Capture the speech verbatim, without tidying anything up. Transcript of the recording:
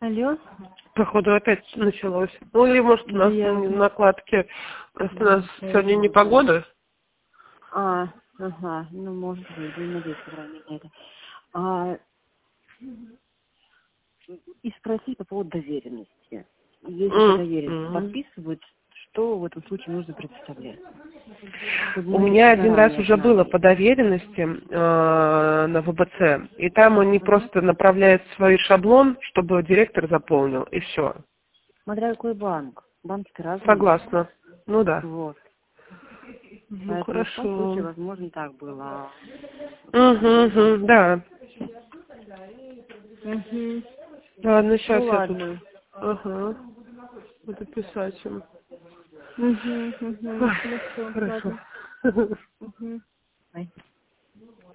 Алло. Походу опять началось. Ну или может у нас Я... накладки. Просто у нас Я... сегодня не погода. А, ага, ну может быть, не надеюсь, по крайней мере. А, и спросить по поводу доверенности. Если Mm. доверенность Mm. подписывают, что в этом случае нужно представлять? У меня один раз уже знали. было по доверенности э, на вэ бэ цэ, и там они uh-huh. просто направляют свой шаблон, чтобы директор заполнил, и все. Смотря какой банк. Банки-то разные. Согласна. Ну да. Вот. Ну, поэтому хорошо. в том случае, возможно, так было. Угу, угу, да. Угу. Ладно, сейчас Ну, я ладно. тут. Ага. Буду писать им. Угу, угу. Ой, Хорошо, хорошо. ладно. Угу.